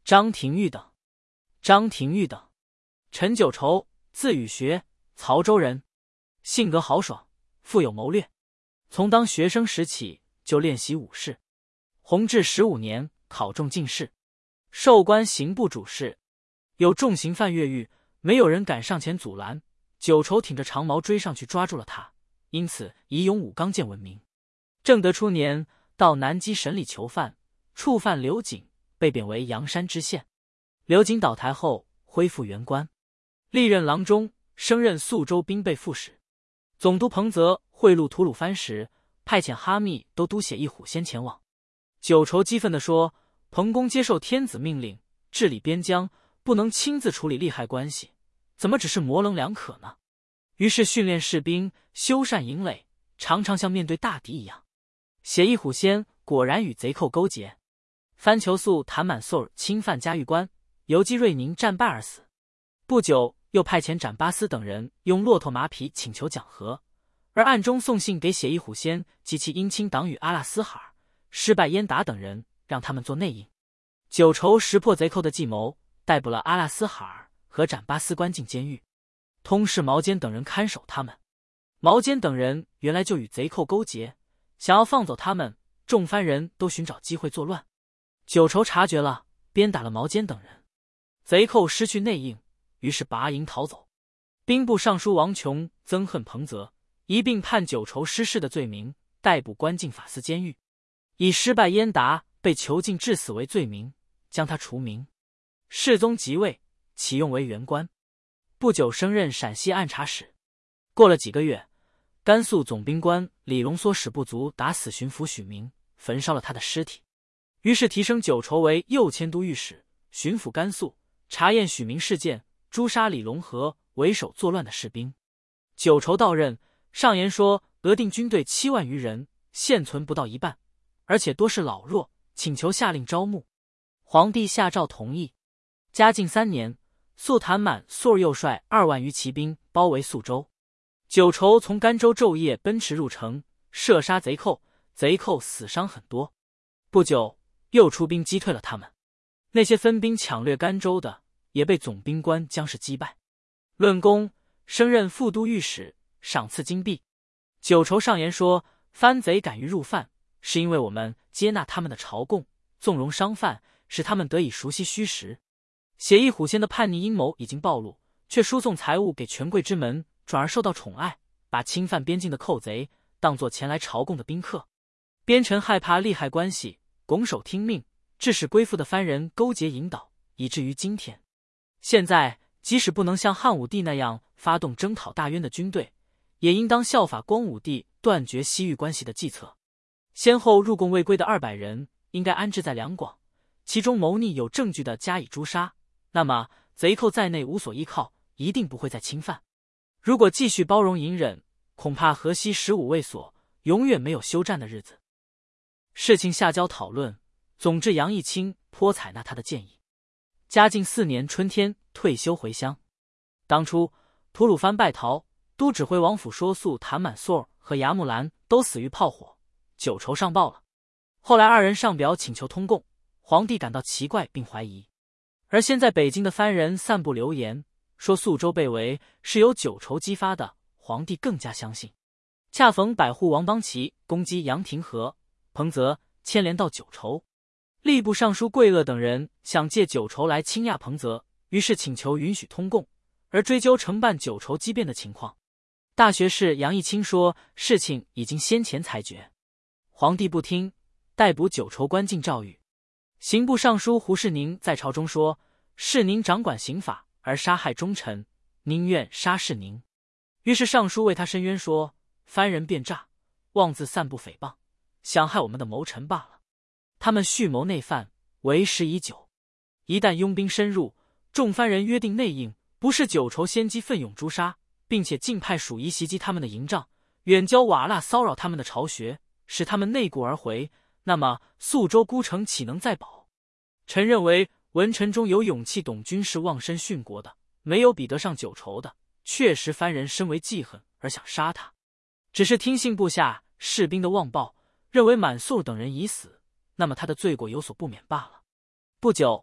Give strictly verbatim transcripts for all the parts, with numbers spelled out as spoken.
张廷玉等。张廷玉等，陈九畴，字宇学，曹州人，性格豪爽，富有谋略。从当学生时起就练习武士，弘治十五年考中进士，授官刑部主事。有重刑犯越狱，没有人敢上前阻拦，九畴挺着长矛追上去抓住了他，因此以勇武刚健闻名。正德初年到南畿审理囚犯，触犯刘瑾，被贬为阳山知县。刘瑾倒台后恢复原官，历任郎中，升任宿州兵备副使。总督彭泽贿赂吐鲁番时，派遣哈密都督写一虎先前往。九畴激愤地说，彭公接受天子命令治理边疆，不能亲自处理利害关系，怎么只是模棱两可呢？于是训练士兵修缮营垒，常常像面对大敌一样。写一虎先果然与贼寇勾结，番求素谭满素儿侵犯嘉峪关，游击瑞宁战败而死。不久又派遣展巴斯等人用骆驼马匹请求讲和，而暗中送信给写一虎先及其姻亲党羽阿拉斯哈尔、失败燕达等人，让他们做内应。九畴识破贼寇的计谋，逮捕了阿拉斯哈尔和展巴斯，关进监狱。通事毛坚等人看守他们。毛坚等人原来就与贼寇勾结，想要放走他们，众番人都寻找机会作乱。九畴察觉了，鞭打了毛坚等人。贼寇失去内应，于是拔营逃走。兵部尚书王琼憎恨彭泽，一并判九畴失事的罪名，逮捕关进法司监狱。以失败燕达被囚禁致死为罪名，将他除名。世宗即位，启用为原官。不久升任陕西按察使。过了几个月，甘肃总兵官李隆唆使部卒打死巡抚许明，焚烧了他的尸体。于是提升九畴为右迁都御史，巡抚甘肃，查验许明事件，诛杀李隆和为首作乱的士兵。九畴到任，上言说额定军队七万余人，现存不到一半，而且多是老弱，请求下令招募。皇帝下诏同意。嘉靖三年，素谭满素儿又率二万余骑兵包围宿州。九畴从甘州昼夜奔驰入城，射杀贼寇，贼寇死伤很多。不久又出兵击退了他们。那些分兵抢掠甘州的，也被总兵官姜氏击败。论功，升任副都御史，赏赐金币。九畴上言说，番贼敢于入犯，是因为我们接纳他们的朝贡，纵容商贩，使他们得以熟悉虚实。写一虎先的叛逆阴谋已经暴露，却输送财物给权贵之门，转而受到宠爱，把侵犯边境的寇贼当作前来朝贡的宾客。边臣害怕利害关系，拱手听命，致使归附的番人勾结引导，以至于今天。现在即使不能像汉武帝那样发动征讨大渊的军队，也应当效法光武帝断绝西域关系的计策。先后入贡未归的二百人，应该安置在两广，其中谋逆有证据的加以诛杀。那么贼寇在内无所依靠，一定不会再侵犯。如果继续包容隐忍，恐怕河西十五卫所永远没有休战的日子。事情下交讨论，总之杨义清颇采纳他的建议。嘉靖四年春天退休回乡。当初吐鲁番败逃，都指挥王府说素谭满素儿和牙木兰都死于炮火，九畴上报了。后来二人上表请求通贡，皇帝感到奇怪并怀疑。而现在北京的番人散布流言，说宿州被围是由九畴激发的，皇帝更加相信。恰逢百户王邦奇攻击杨廷和，彭泽牵连到九畴。吏部尚书桂鄂等人想借九畴来倾轧彭泽，于是请求允许通贡，而追究承办九畴激变的情况。大学士杨义清说，事情已经先前裁决。皇帝不听，逮捕九畴关进诏狱。刑部尚书胡世宁在朝中说，世宁掌管刑法而杀害忠臣，宁愿杀世宁。于是尚书为他申冤说，番人变诈，妄自散布诽谤，想害我们的谋臣罢了。他们蓄谋内犯，为时已久。一旦拥兵深入，众番人约定内应，不是九畴先机奋勇诛杀，并且竟派属夷袭击他们的营帐，远交瓦剌骚扰他们的巢穴，使他们内顾而回，那么宿州孤城岂能再保？臣认为文臣中有勇气懂军事忘身殉国的，没有比得上九畴的。确实番人深为记恨而想杀他，只是听信部下士兵的妄报，认为满素等人已死，那么他的罪过有所不免罢了。不久，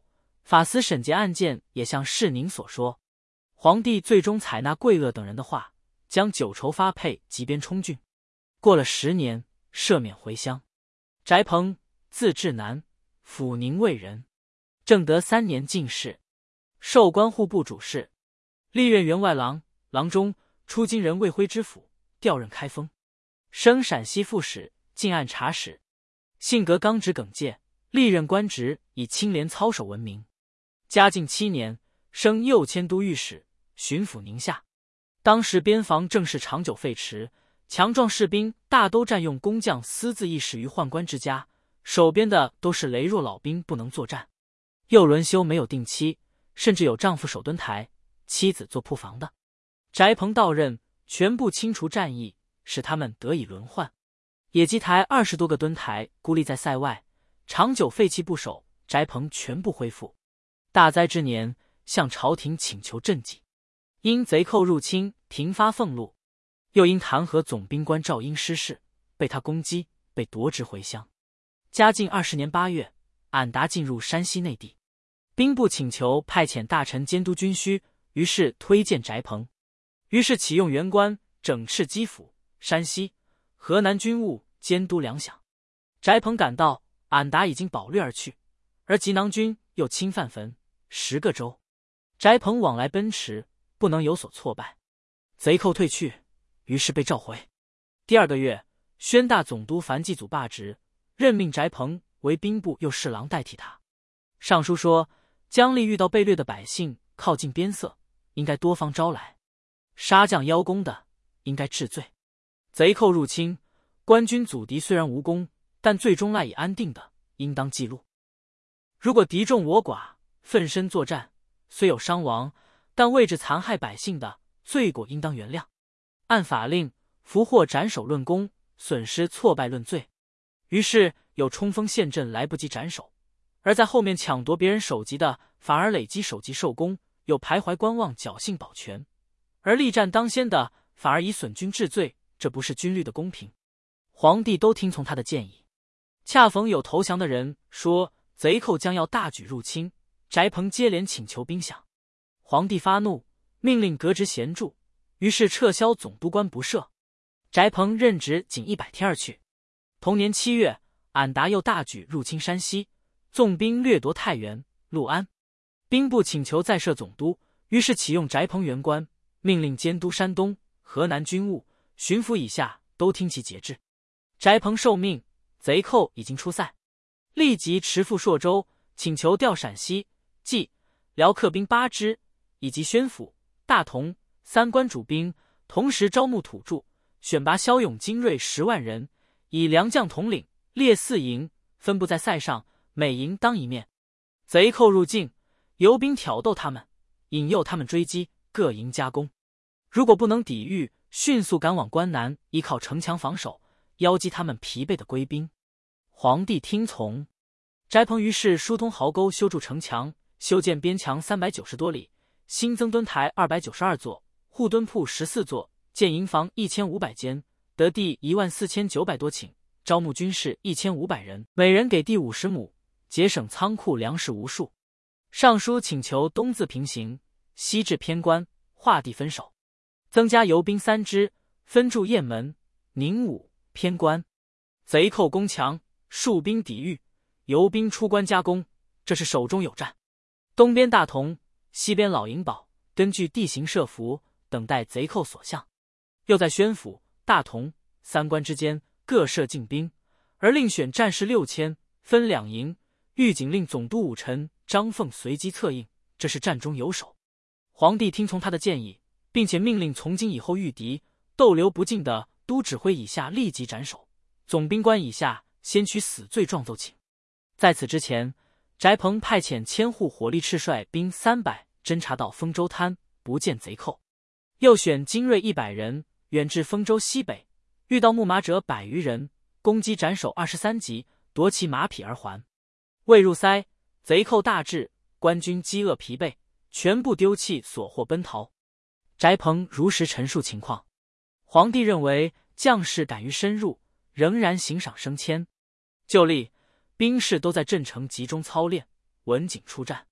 法司审结案件也像世宁所说，皇帝最终采纳桂萼等人的话，将九畴发配吉边充郡。过了十年，赦免回乡。翟鹏，字志南，抚宁卫人，正德三年进士，授官户部主事，历任员外郎、郎中，出京人魏徽知府，调任开封，升陕西副使、进按察使。性格刚直耿介，历任官职以清廉操守闻名。嘉靖七年，升右迁都御史，巡抚宁夏。当时边防政事长久废弛，强壮士兵大都占用工匠私自议事于宦官之家，守边的都是羸弱老兵，不能作战。又轮休没有定期，甚至有丈夫守墩台，妻子做铺房的。翟鹏到任，全部清除战役，使他们得以轮换。野鸡台二十多个墩台孤立在塞外，长久废弃不守，翟鹏全部恢复。大灾之年，向朝廷请求赈济，因贼寇入侵，停发俸禄，又因弹劾总兵官赵英失势，被他攻击，被夺职回乡。嘉靖二十年八月，俺答进入山西内地，兵部请求派遣大臣监督军需，于是推荐翟鹏，于是启用员官整饬基辅、山西、河南军务，监督粮饷。翟鹏赶到，俺答已经保掠而去，而吉囊军又侵犯汾十个州，翟鹏往来奔驰，不能有所挫败，贼寇退去，于是被召回。第二个月，宣大总督樊继祖罢职，任命翟鹏为兵部右侍郎代替他。上书说，姜吏遇到被掠的百姓靠近边塞，应该多方招来；杀将邀功的，应该治罪。贼寇入侵，官军阻敌虽然无功，但最终赖以安定的，应当记录。如果敌众我寡，奋身作战，虽有伤亡，但未至残害百姓的，罪过应当原谅。按法令，俘获斩首论功，损失挫败论罪。于是有冲锋陷阵来不及斩首，而在后面抢夺别人首级的，反而累积首级受功；有徘徊观望侥幸保全，而力战当先的，反而以损军治罪，这不是军律的公平。皇帝都听从他的建议。恰逢有投降的人说贼寇将要大举入侵，翟鹏接连请求兵饷。皇帝发怒，命令革职闲驻，于是撤销总督官不赦。翟鹏任职仅一百天而去。同年七月，俺答又大举入侵山西，纵兵掠夺太原、六安。兵部请求再设总督，于是启用翟鹏原官，命令监督山东、河南军务，巡抚以下都听其节制。翟鹏受命，贼寇已经出塞，立即驰赴朔州，请求调陕西、冀、辽客兵八支，以及宣府、大同三关主兵，同时招募土著，选拔骁勇精锐十万人，以良将统领，列四营，分布在塞上，每营当一面。贼寇入境，游兵挑逗他们，引诱他们追击，各营加攻。如果不能抵御，迅速赶往关南，依靠城墙防守，邀击他们疲惫的归兵。皇帝听从。翟鹏于是疏通壕沟，修筑城墙，修建边墙三百九十多里，新增墩台二百九十二座，护墩铺十四座，建营房一千五百间，得地一万四千九百多顷，招募军士一千五百人，每人给地五十亩，节省仓库粮食无数。上书请求东自平行，西至偏关，划地分守，增加游兵三支，分驻雁门、宁武、偏关。贼寇攻强，戍兵抵御，游兵出关加攻，这是守中有战。东边大同，西边老营堡，根据地形设伏，等待贼寇所向。又在宣府、大同三关之间各设禁兵，而另选战士六千，分两营，御警令总督武臣张凤随机策应，这是战中有守。皇帝听从他的建议，并且命令从今以后御敌逗留不进的都指挥以下立即斩首，总兵官以下先取死罪状奏请。在此之前，翟鹏派遣千户火力赤率兵三百侦察到丰州滩，不见贼寇，又选精锐一百人远至丰州西北，遇到木马者百余人，攻击斩首二十三级，夺其马匹而还。未入塞，贼寇大至，官军饥饿疲惫，全部丢弃所获奔逃。翟鹏如实陈述情况，皇帝认为将士敢于深入，仍然行赏升迁。就例兵士都在镇城集中操练，文警出战。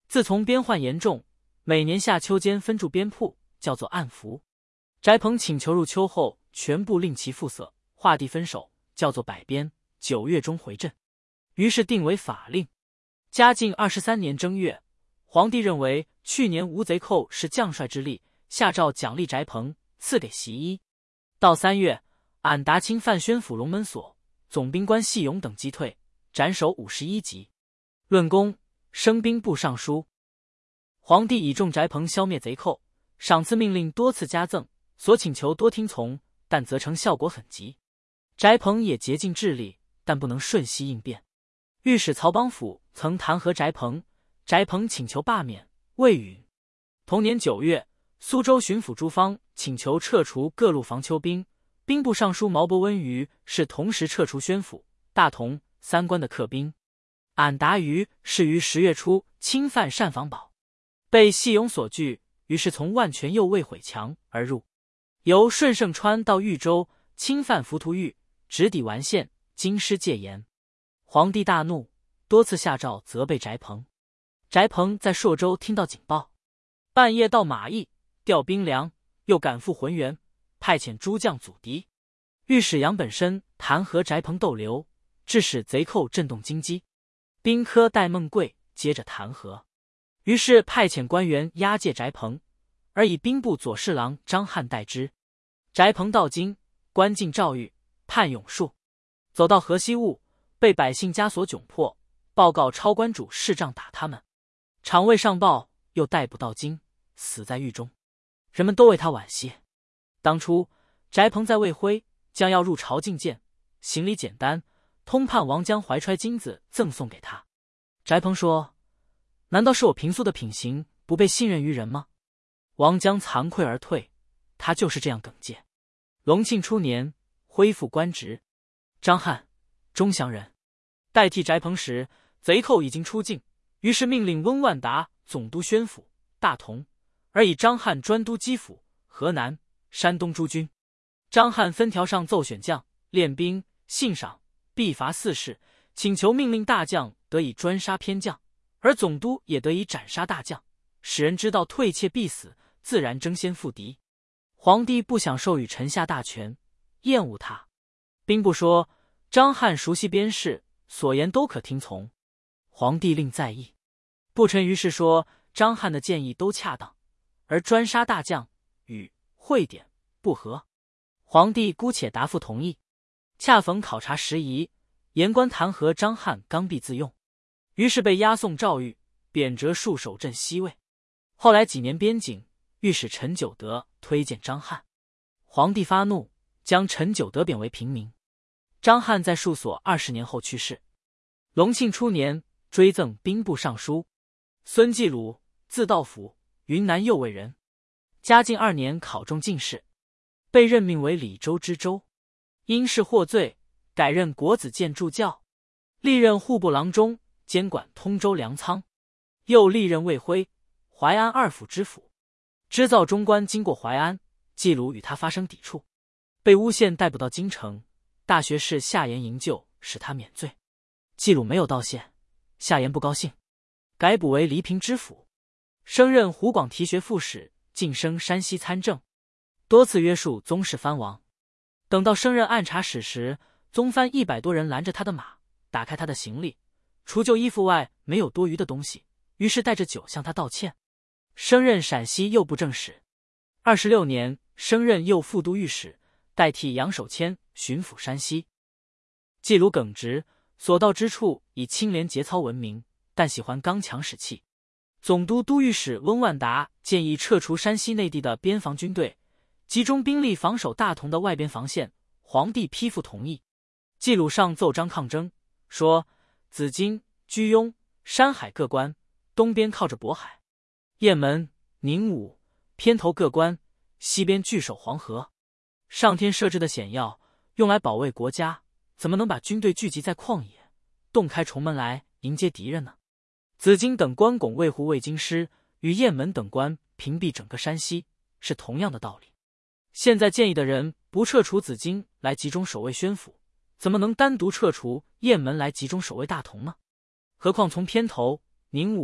自从边患严重，每年夏秋间分驻边铺，叫做按服。翟鹏请求入秋后，全部令其复色，划地分手，叫做百边。九月中回镇，于是定为法令。嘉靖二十三年正月，皇帝认为去年吴贼寇是将帅之力，下诏奖励翟鹏，赐给袭衣。到三月，俺达侵犯宣府龙门所，总兵官细勇等击退，斩首五十一级。论功，升兵部尚书。皇帝倚重翟鹏消灭贼寇，赏赐命令多次加赠，所请求多听从，但责成效果很急。翟鹏也竭尽智力，但不能瞬息应变。御史曹邦甫曾弹劾翟鹏，翟鹏请求罢免，未允。同年九月，苏州巡抚朱芳请求撤除各路防丘兵，兵部尚书毛伯温于是同时撤除宣府、大同三关的客兵。俺达于是于十月初侵犯单房堡，被细勇所拒，于是从万泉右卫毁墙而入，由顺胜川到豫州，侵犯浮屠峪，直抵完县，京师戒严。皇帝大怒，多次下诏责备翟鹏。翟鹏在朔州听到警报，半夜到马邑调兵粮，又赶赴浑源，派遣诸将阻敌。御史杨本身弹劾翟鹏逗留，致使贼寇震动京畿。兵科戴孟贵接着弹劾，于是派遣官员押解翟鹏，而以兵部左侍郎张翰代之。翟鹏到京，关进诏狱，判永数。走到河西坞，被百姓枷锁窘迫，报告超关主视杖打他们。常未上报，又逮捕到京，死在狱中。人们都为他惋惜。当初翟鹏在魏辉，将要入朝觐见，行礼简单，通判王将怀揣金子赠送给他。翟鹏说：难道是我平素的品行不被信任于人吗？王将惭愧而退，他就是这样耿介。隆庆初年，恢复官职。张翰，钟祥人，代替翟鹏时，贼寇已经出境，于是命令温万达总督宣府、大同，而以张翰专督基辅、河南、山东诸军。张翰分条上奏选将、练兵、信赏、必罚四事，请求命令大将得以专杀偏将，而总督也得以斩杀大将，使人知道退怯必死，自然争先赴敌。皇帝不想授予臣下大权，厌恶他。兵部说张翰熟悉边事，所言都可听从。皇帝令在议，不臣于是说张翰的建议都恰当，而专杀大将与会典不合。皇帝姑且答复同意。恰逢考察时宜，言官弹劾张翰刚愎自用，于是被押送诏狱，贬谪戍守镇西尉。后来几年边境，御史陈九德推荐张翰，皇帝发怒，将陈九德贬为平民。张翰在戍所二十年后去世。隆庆初年，追赠兵部尚书。孙继鲁，字道甫，云南右卫人。嘉靖二年考中进士，被任命为礼州知州。因事获罪，改任国子监助教，历任户部郎中，监管通州粮仓，又历任卫辉、淮安二府知府。织造中官经过淮安，季鲁与他发生抵触，被诬陷逮捕到京城。大学士夏言营救，使他免罪。季鲁没有道歉，夏言不高兴，改补为黎平知府，升任湖广提学副使，晋升山西参政，多次约束宗室藩王。等到升任按察使时，宗藩一百多人拦着他的马，打开他的行李，除旧衣服外没有多余的东西，于是带着酒向他道歉。升任陕西右布政使。二十六年，升任右副都御史，代替杨守谦巡抚山西。季鲁耿直，所到之处以清廉节操闻名，但喜欢刚强使气。总督都御史温万达建议撤除山西内地的边防军队，集中兵力防守大同的外边防线，皇帝批复同意。季鲁上奏章抗争，说紫荆、居庸、山海各关，东边靠着渤海；雁门、宁武、偏头各关，西边据守黄河。上天设置的险要，用来保卫国家，怎么能把军队聚集在旷野，洞开重门来迎接敌人呢？紫荆等关拱卫护卫京师，与雁门等关屏蔽整个山西，是同样的道理。现在建议的人不撤除紫荆来集中守卫宣府，怎么能单独撤除雁门来集中守卫大同呢？何况从偏头、宁武、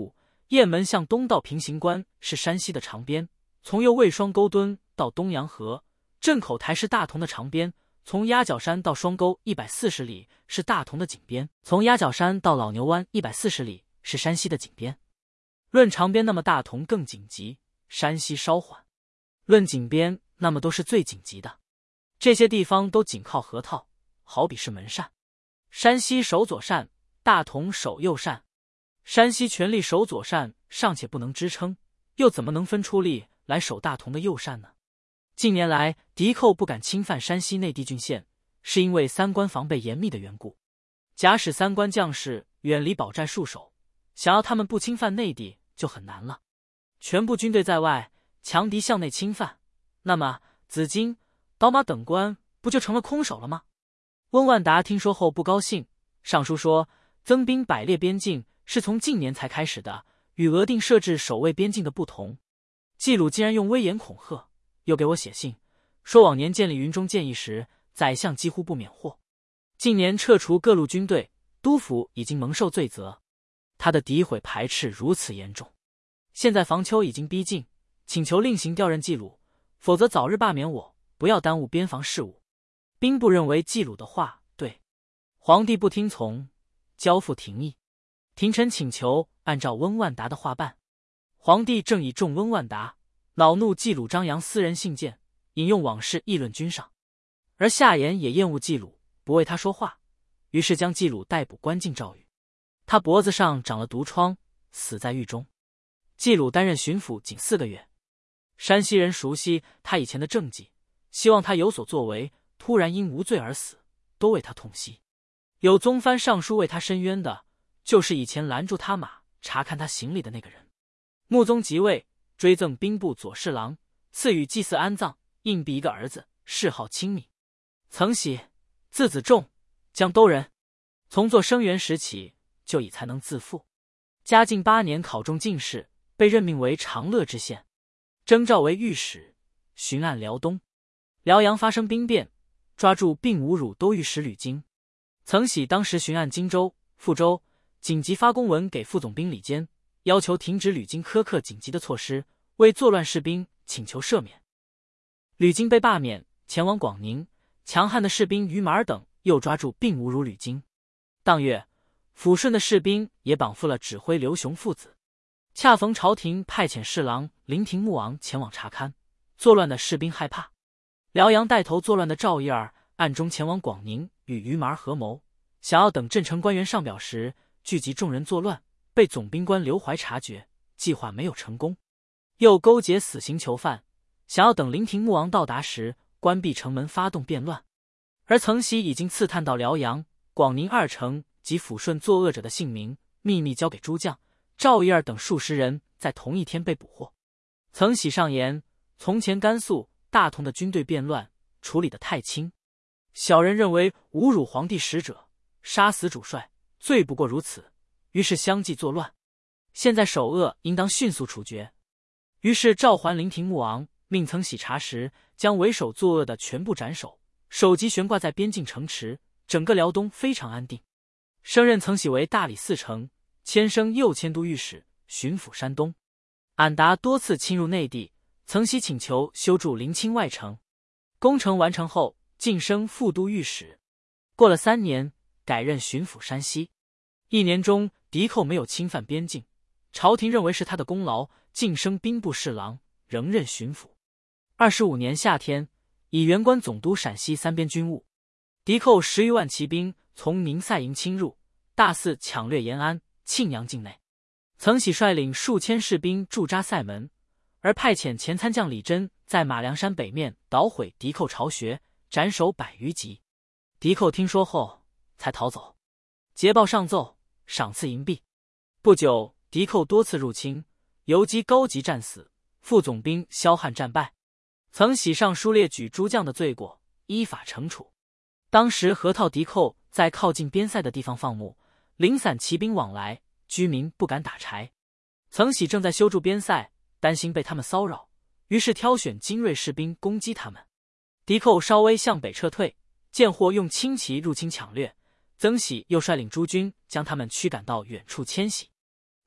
雁门向东到平型关是山西的长边，从右渭双沟墩到东阳河；镇口台是大同的长边，从鸭脚山到双沟一百四十里是大同的井边，从鸭脚山到老牛湾一百四十里是山西的井边。论长边，那么大同更紧急，山西稍缓；论井边，那么都是最紧急的。这些地方都紧靠河套，好比是门扇。山西守左扇，大同守右扇。山西全力守左扇尚且不能支撑，又怎么能分出力来守大同的右扇呢？近年来敌寇不敢侵犯山西内地郡县，是因为三关防备严密的缘故。假使三关将士远离堡寨戍守，想要他们不侵犯内地就很难了。全部军队在外，强敌向内侵犯，那么紫荆、刀马等关不就成了空手了吗？温万达听说后不高兴，上书说增兵百列边境是从近年才开始的，与额定设置守卫边境的不同。季鲁竟然用威严恐吓，又给我写信说往年建立云中建议时，宰相几乎不免祸，近年撤除各路军队，督府已经蒙受罪责。他的诋毁排斥如此严重，现在防秋已经逼近，请求另行调任季鲁，否则早日罢免我，不要耽误边防事务。兵部认为季鲁的话对，皇帝不听从，交付廷议。廷臣请求按照温万达的话办。皇帝正以重温万达，恼怒季鲁张扬私人信件，引用往事议论君上，而夏言也厌恶季鲁，不为他说话，于是将季鲁逮捕关进诏狱。他脖子上长了毒疮，死在狱中。季鲁担任巡抚仅四个月，山西人熟悉他以前的政绩，希望他有所作为，突然因无罪而死，都为他痛惜。有宗藩上书为他申冤的，就是以前拦住他马查看他行李的那个人。穆宗即位，追赠兵部左侍郎，赐予祭祀安葬，硬币一个儿子，谥号清敏。曾喜，字子仲，江都人。从做生员时起，就以才能自负。嘉靖八年考中进士，被任命为长乐知县，征召为御史，巡按辽东。辽阳发生兵变，抓住并侮辱都御史吕京。曾喜当时巡按荆州、富州，紧急发公文给副总兵李坚，要求停止吕京苛刻紧急的措施，为作乱士兵请求赦免。吕京被罢免，前往广宁。强悍的士兵于马尔等又抓住并侮辱吕京。当月，抚顺的士兵也绑缚了指挥刘雄父子。恰逢朝廷派遣侍郎林廷穆昂前往查勘，作乱的士兵害怕。辽阳带头作乱的赵一儿暗中前往广宁与于马尔合谋，想要等镇城官员上表时聚集众人作乱，被总兵官刘怀察觉，计划没有成功。又勾结死刑囚犯，想要等林廷穆昂到达时关闭城门发动变乱。而曾喜已经刺探到辽阳、广宁二城及抚顺作恶者的姓名，秘密交给诸将。赵一儿等数十人在同一天被捕获。曾喜上言，从前甘肃、大同的军队变乱处理得太轻，小人认为侮辱皇帝使者，杀死主帅，罪不过如此，于是相继作乱。现在首恶应当迅速处决。于是召还林廷穆昂，命曾喜查实，将为首作恶的全部斩首，首级悬挂在边境城池，整个辽东非常安定。升任曾喜为大理寺丞，迁升右迁都御史，巡抚山东。俺答多次侵入内地，曾喜请求修筑临清外城，工程完成后晋升副都御史。过了三年，改任巡抚山西。一年中敌寇没有侵犯边境，朝廷认为是他的功劳，晋升兵部侍郎，仍任巡抚。二十五年夏天，以原官总督陕西三边军务。敌寇十余万骑兵从宁塞营侵入，大肆抢掠延安、庆阳境内。曾喜率领数千士兵驻扎塞门，而派遣前参将李真在马梁山北面捣毁敌寇巢穴，斩首百余级。敌寇听说后才逃走。捷报上奏，赏赐银币。不久，敌寇多次入侵，游击高级战死，副总兵萧汉战败。曾喜上书列举诸将的罪过，依法惩处。当时河套敌寇在靠近边塞的地方放牧，零散骑兵往来，居民不敢打柴。曾喜正在修筑边塞，担心被他们骚扰，于是挑选精锐士兵攻击他们。敌寇稍微向北撤退，见获用轻骑入侵抢掠，曾喜又率领诸军将他们驱赶到远处迁徙。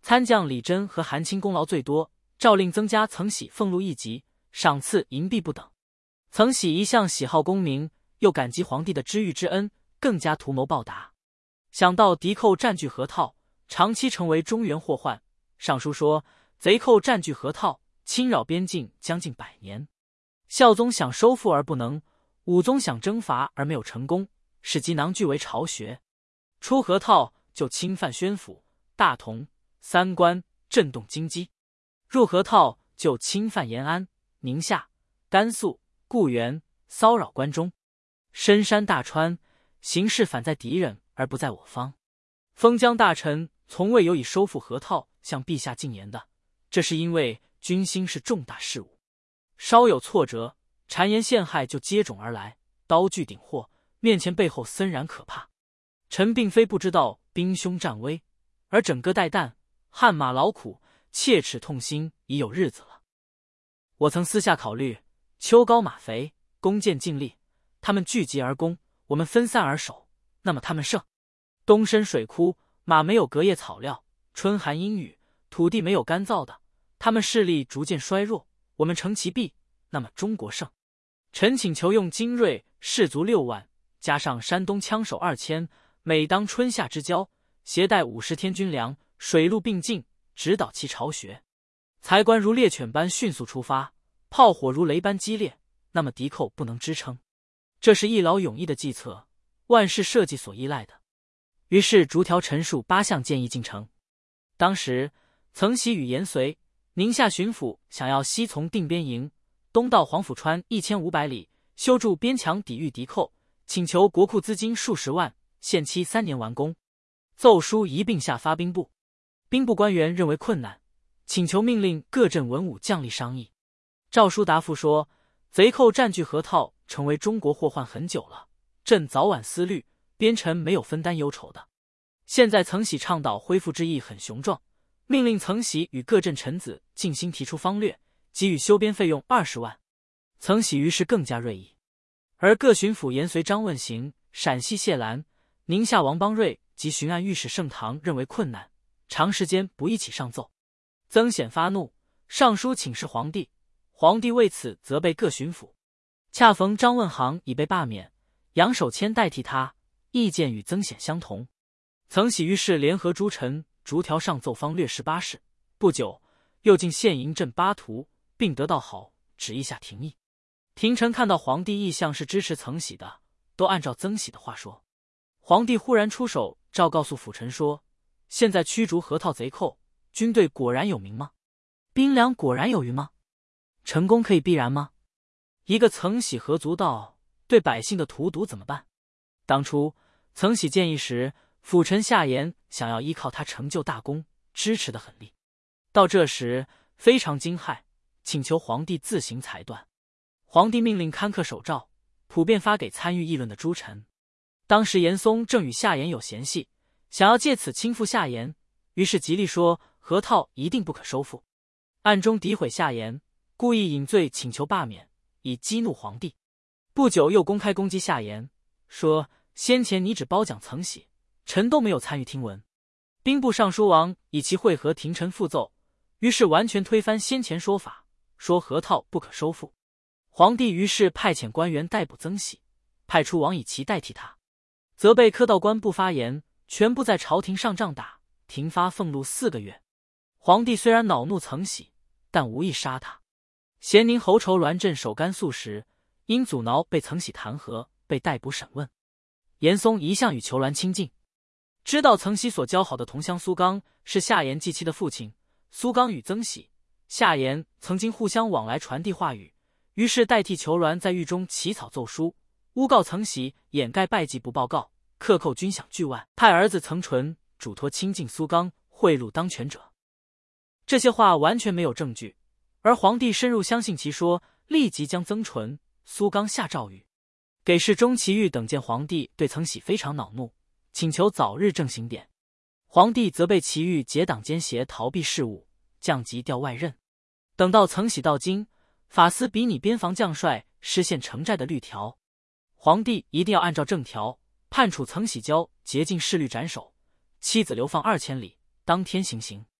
参将李真和韩钦功劳最多，诏令增加曾喜俸禄一级，赏赐银币不等。曾喜一向喜好功名，又感激皇帝的知遇之恩，更加图谋报答。想到敌寇占据河套，长期成为中原祸患，上书说贼寇占据河套，侵扰边境将近百年。孝宗想收复而不能，武宗想征伐而没有成功，使其囊聚为巢穴。出河套就侵犯宣府、大同、三关，震动京畿；入河套就侵犯延安、宁夏、甘肃、固原，骚扰关中。深山大川，形势反在敌人而不在我方。封疆大臣从未有以收复河套向陛下进言的，这是因为军心是重大事务，稍有挫折，谗言陷害就接踵而来，刀具顶祸，面前背后森然可怕。臣并非不知道兵凶战危，而整个带弹，汗马劳苦，切齿痛心已有日子了。我曾私下考虑，秋高马肥，弓箭尽力，他们聚集而攻，我们分散而守，那么他们胜。冬深水枯，马没有隔夜草料，春寒阴雨，土地没有干燥的，他们势力逐渐衰弱，我们乘其弊，那么中国胜。臣请求用精锐士卒六万，加上山东枪手二千，每当春夏之交，携带五十天军粮，水陆并进，直捣其巢穴。才官如猎犬般迅速出发，炮火如雷般激烈，那么敌寇不能支撑。这是一劳永逸的计策，万事设计所依赖的。于是逐条陈述八项建议进城。当时曾喜与延绥、宁夏巡抚想要西从定边营，东到黄甫川一千五百里，修筑边墙抵御敌寇，请求国库资金数十万，限期三年完工。奏书一并下发兵部，兵部官员认为困难，请求命令各镇文武将吏商议。诏书答复说，贼寇占据河套，成为中国祸患很久了，朕早晚思虑，边臣没有分担忧愁的。现在曾喜倡导恢复之意很雄壮，命令曾喜与各镇臣子尽心提出方略，给予修边费用二十万。曾喜于是更加锐意。而各巡抚延绥张问行、陕西谢兰、宁夏王邦瑞及巡按御史盛唐认为困难，长时间不一起上奏。曾显发怒，上书请示皇帝，皇帝为此责备各巡抚。恰逢张问行已被罢免，杨守谦代替他，意见与曾显相同。曾喜于是联合诸臣，逐条上奏方略十八事。不久，又进县营镇巴图，并得到好旨意下廷议。廷臣看到皇帝意向是支持曾喜的，都按照曾喜的话说。皇帝忽然出手，诏告诉辅臣说：现在驱逐河套贼寇，军队果然有名吗？兵粮果然有余吗？成功可以必然吗？一个曾喜何足道，对百姓的荼毒怎么办？当初曾喜建议时，辅臣夏言想要依靠他成就大功，支持得很力。到这时非常惊骇，请求皇帝自行裁断。皇帝命令刊刻手诏，普遍发给参与议论的诸臣。当时严嵩正与夏言有嫌隙，想要借此倾覆夏言，于是极力说河套一定不可收复，暗中诋毁夏言，故意引罪请求罢免，以激怒皇帝。不久又公开攻击夏言，说先前你只褒奖曾喜，臣都没有参与听闻。兵部尚书王以其会合廷臣复奏，于是完全推翻先前说法，说河套不可收复。皇帝于是派遣官员逮捕曾喜，派出王以其代替他，责备科道官不发言，全部在朝廷上杖打，停发俸禄四个月。皇帝虽然恼怒曾喜，但无意杀他。咸宁侯仇栾镇守甘肃时，因阻挠被曾喜弹劾，被逮捕审问。严嵩一向与仇栾亲近，知道曾喜所交好的同乡苏刚是夏言继妻的父亲，苏刚与曾喜、夏言曾经互相往来传递话语，于是代替仇栾在狱中起草奏书，诬告曾喜掩盖败绩不报告，克扣军饷巨万，派儿子曾纯嘱托亲近苏刚，贿赂当权者。这些话完全没有证据，而皇帝深入相信其说，立即将曾纯、苏刚下诏狱。给事钟其玉等见皇帝对曾喜非常恼怒，请求早日正刑典。皇帝责备其玉结党奸邪，逃避事务，降级调外任。等到曾喜到京，法司比拟边防将帅失陷城寨的律条，皇帝一定要按照正条判处曾喜交竭尽势律斩首，妻子流放二千里，当天行刑。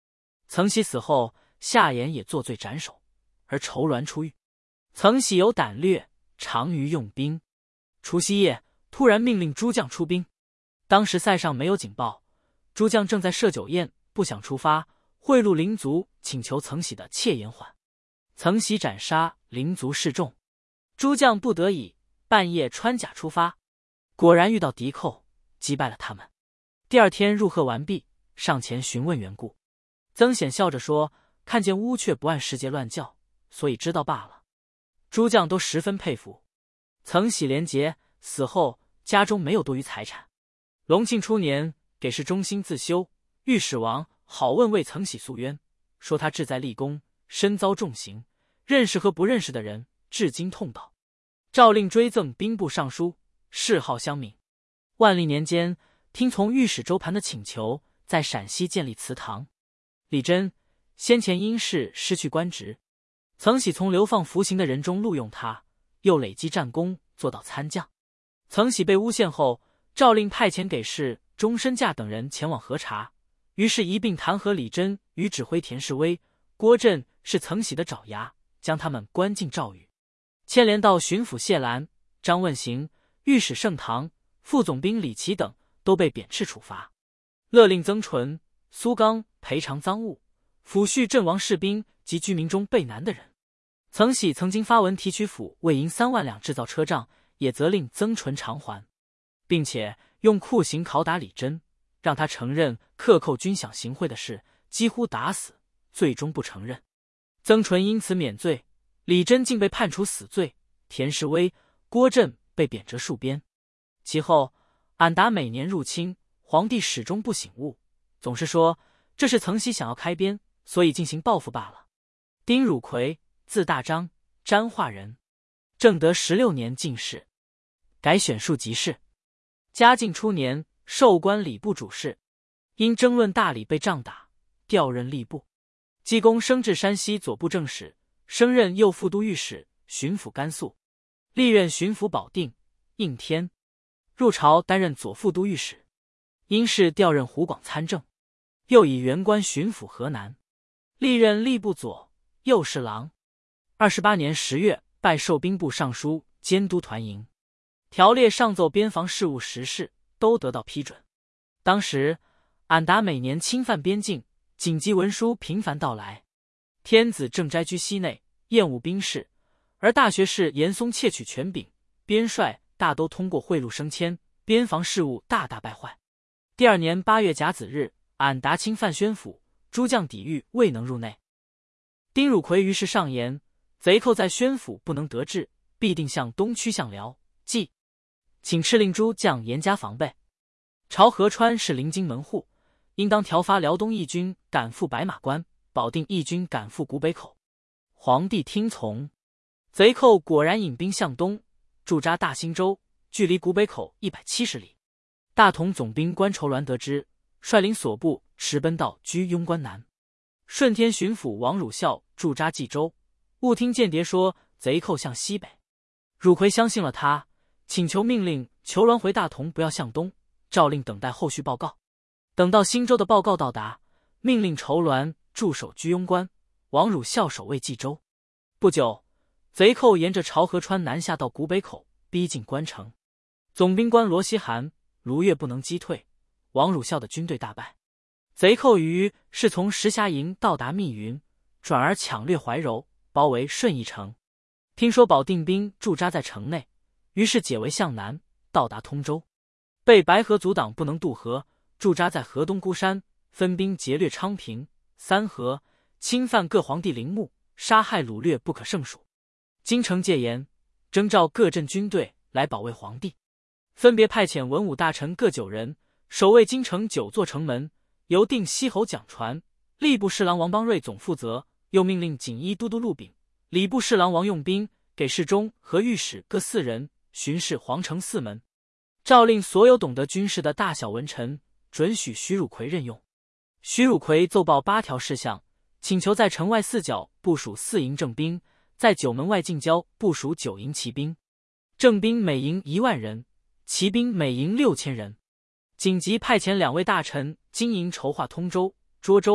曾喜死后，夏言也作罪斩首，而筹鸾出狱。曾喜有胆略，长于用兵。除夕夜，突然命令诸将出兵。当时塞上没有警报，诸将正在设酒宴，不想出发，贿赂灵族，请求曾喜的切延缓。曾喜斩杀，灵族示众，诸将不得已，半夜穿甲出发，果然遇到敌寇，击败了他们。第二天入贺完毕，上前询问缘故。曾显笑着说：“看见乌鹊不按时节乱叫，所以知道罢了。”诸将都十分佩服。曾喜廉洁，死后家中没有多余财产。隆庆初年，给事中心自修，御史王好问为曾喜诉冤，说他志在立功，身遭重刑，认识和不认识的人，至今痛悼。诏令追赠兵部尚书，谥号襄明。万历年间，听从御史周盘的请求，在陕西建立祠堂。李真先前因事失去官职，曾喜从流放服刑的人中录用他，又累积战功，做到参将。曾喜被诬陷后，诏令派遣给事终身驾等人前往核查，于是一并弹劾李真与指挥田士威、郭震是曾喜的爪牙，将他们关进诏狱。牵连到巡抚谢兰、张问行、御史盛唐、副总兵李琦等都被贬斥处罚。勒令曾纯、苏刚赔偿赃物，抚恤阵亡士兵及居民中被难的人。曾喜曾经发文提取府为银三万两制造车仗，也责令曾纯偿还，并且用酷刑拷打李真，让他承认克扣军饷行贿的事，几乎打死，最终不承认。曾纯因此免罪，李真竟被判处死罪，田士威、郭震被贬谪戍边。其后俺答每年入侵，皇帝始终不醒悟，总是说这是曾喜想要开边，所以进行报复罢了。丁汝奎，字大章，沾化人，正德十六年进士，改选庶吉士。嘉靖初年授官礼部主事，因争论大理被杖打，调任吏部。济公升至山西左布政使，升任右副都御史、巡抚甘肃，历任巡抚保定、应天。入朝担任左副都御史，因事调任湖广参政，又以原官巡抚河南，历任吏部左右侍郎。二十八年十月，拜授兵部尚书，监督团营。条列上奏边防事务实事，都得到批准。当时俺答每年侵犯边境，紧急文书频繁到来，天子正斋居西内，厌恶兵事，而大学士严嵩窃取权柄，边帅大都通过贿赂升迁，边防事务大大败坏。第二年八月甲子日，俺答侵犯宣府，诸将抵御未能入内。丁汝奎于是上言，贼寇在宣府不能得志，必定向东驱向辽、冀，请敕令诸将严加防备。朝河川是临京门户，应当调发辽东义军赶赴白马关，保定义军赶赴古北口。皇帝听从，贼寇果然引兵向东，驻扎大兴州，距离古北口一百七十里。大同总兵关筹鸾得知，率领所部驰奔到居庸关南。顺天巡抚王汝孝驻扎冀州，误听间谍说贼寇向西北，汝奎相信了他，请求命令筹鸾回大同，不要向东，诏令等待后续报告。等到新州的报告到达，命令筹鸾驻守居庸关，王汝孝守卫冀州。不久，贼寇沿着潮河川南下到古北口，逼近关城。总兵官罗锡寒、卢越不能击退，王汝孝的军队大败。贼寇于是从石峡营到达密云，转而抢掠怀柔，包围顺义城。听说保定兵驻扎在城内，于是解围向南，到达通州。被白河阻挡，不能渡河，驻扎在河东孤山，分兵劫掠昌平、三河，侵犯各皇帝陵墓，杀害掳掠不可胜数。京城戒严，征召各镇军队来保卫皇帝，分别派遣文武大臣各九人，守卫京城九座城门，由定西侯蒋传、吏部侍郎王邦瑞总负责，又命令锦衣都督陆炳、礼部侍郎王用兵、给事中和御史各四人，巡视皇城四门。诏令所有懂得军事的大小文臣准许徐汝奎任用。徐汝奎奏报八条事项，请求在城外四角部署四营正兵，在九门外近郊部署九营骑兵，正兵每营一万人，骑兵每营六千人。紧急派遣两位大臣经营筹划通州、涿州、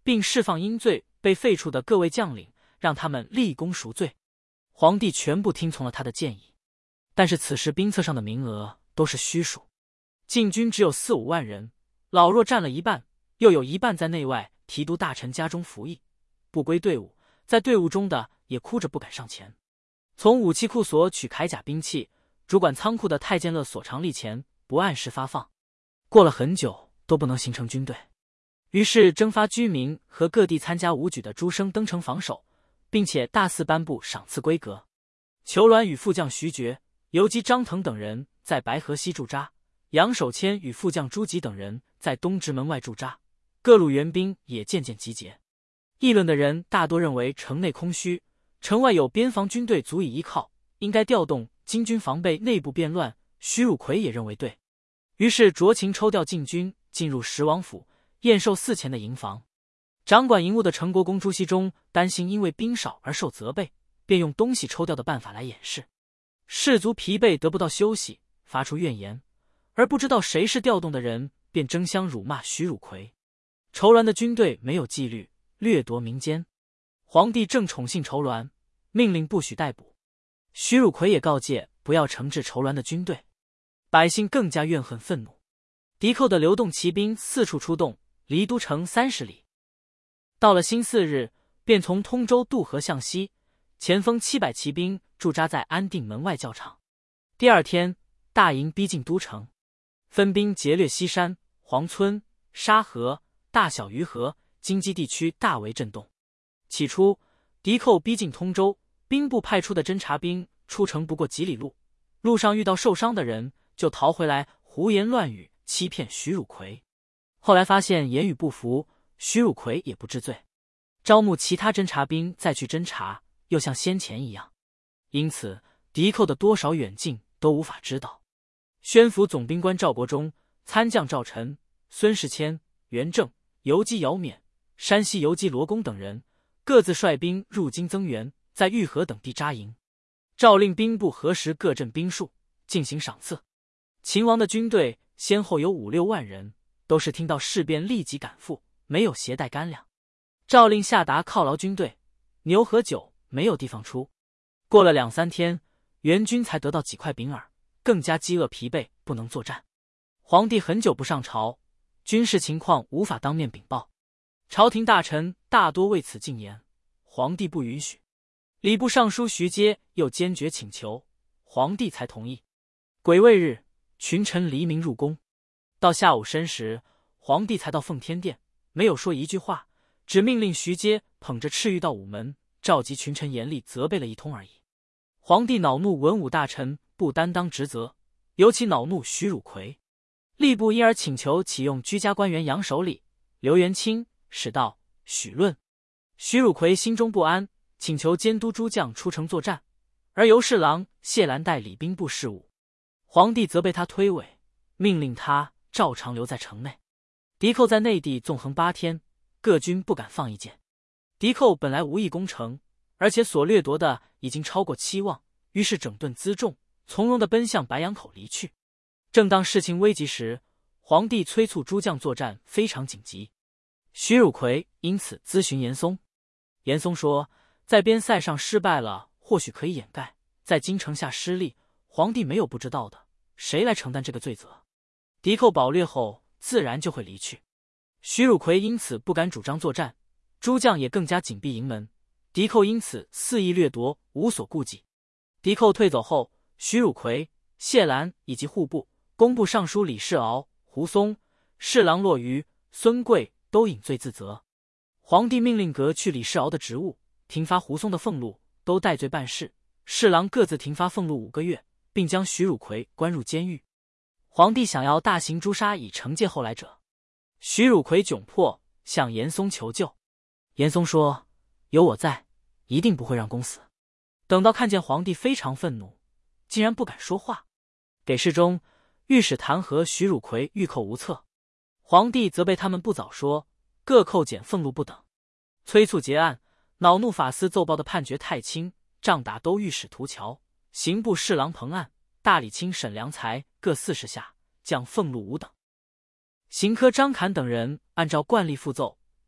并释放因罪被废黜的各位将领，让他们立功赎罪。皇帝全部听从了他的建议，但是此时兵册上的名额都是虚数，禁军只有四五万人，老弱占了一半，又有一半在内外提督大臣家中服役，不归队伍，在队伍中的也哭着不敢上前。从武器库所取铠甲兵器，主管仓库的太监勒所长吏钱不按时发放，过了很久都不能形成军队。于是征发居民和各地参加武举的诸生登城防守，并且大肆颁布赏赐规格。裘鸾与副将徐觉、游击张腾等人在白河西驻扎，杨守谦与副将朱吉等人在东直门外驻扎，各路援兵也渐渐集结。议论的人大多认为城内空虚，城外有边防军队足以依靠，应该调动金军防备内部变乱。徐汝奎也认为对，于是酌情抽调禁军进入十王府，验收寺前的营房。掌管营务的成国公朱熹中担心因为兵少而受责备，便用东西抽调的办法来掩饰。士卒疲惫得不到休息，发出怨言，而不知道谁是调动的人，便争相辱骂徐汝奎。仇鸾的军队没有纪律，掠夺民间。皇帝正宠幸仇鸾，命令不许逮捕。徐汝奎也告诫不要惩治仇鸾的军队，百姓更加怨恨愤怒。敌寇的流动骑兵四处出动，离都城三十里。到了辛巳日，便从通州渡河向西，前锋七百骑兵驻扎在安定门外校场。第二天，大营逼近都城，分兵劫掠西山、黄村、沙河、大小鱼河、京畿地区，大为震动。起初，敌寇逼近通州，兵部派出的侦察兵出城不过几里路，路上遇到受伤的人，就逃回来胡言乱语，欺骗徐汝奎。后来发现言语不符，徐汝奎也不知罪，招募其他侦察兵再去侦察，又像先前一样。因此敌寇的多少远近都无法知道。宣府总兵官赵国忠、参将赵晨、孙世谦、袁正、游击姚勉、山西游击罗公等人各自率兵入京增援，在玉河等地扎营。诏令兵部核实各镇兵数，进行赏赐。秦王的军队先后有五六万人，都是听到事变立即赶赴，没有携带干粮。诏令下达犒劳军队，牛和酒没有地方出。过了两三天，援军才得到几块饼饵，更加饥饿疲惫，不能作战。皇帝很久不上朝，军事情况无法当面禀报，朝廷大臣大多为此进言，皇帝不允许。礼部尚书徐阶又坚决请求，皇帝才同意。癸未日，群臣黎明入宫，到下午申时，皇帝才到奉天殿，没有说一句话，只命令徐阶捧着赤玉到午门，召集群臣严厉责备了一通而已。皇帝恼怒文武大臣不担当职责，尤其恼怒徐汝奎。吏部因而请求启用居家官员杨守礼、刘元清、史道、许论。徐汝奎心中不安，请求监督诸将出城作战，而由侍郎谢兰代理兵部事务。皇帝责备他推诿，命令他照常留在城内。敌寇在内地纵横八天，各军不敢放一箭。敌寇本来无意攻城，而且所掠夺的已经超过期望，于是整顿辎重，从容地奔向白杨口离去。正当事情危急时，皇帝催促诸将作战非常紧急。徐汝奎因此咨询严嵩，严嵩说，在边塞上失败了或许可以掩盖，在京城下失利，皇帝没有不知道的，谁来承担这个罪责？敌寇饱掠后自然就会离去。徐汝奎因此不敢主张作战，诸将也更加紧闭营门，敌寇因此肆意掠夺，无所顾忌。敌寇退走后，徐汝奎、谢兰以及户部、工部尚书李世敖、胡松、侍郎骆瑜、孙贵都引罪自责。皇帝命令革去李世敖的职务，停发胡松的俸禄，都戴罪办事。侍郎各自停发俸禄五个月，并将徐汝奎关入监狱。皇帝想要大刑诛杀以惩戒后来者。徐汝奎窘迫，向严嵩求救。严嵩说，有我在，一定不会让公死。等到看见皇帝非常愤怒，竟然不敢说话，给事中御史弹劾徐汝奎欲扣无策。皇帝责备他们不早说，各扣减俸禄不等，催促结案。恼怒法司奏报的判决太轻，杖打都御史涂桥、刑部侍郎彭案、大理卿沈良才各四十下，降俸禄五等。刑科张侃等人按照惯例复奏，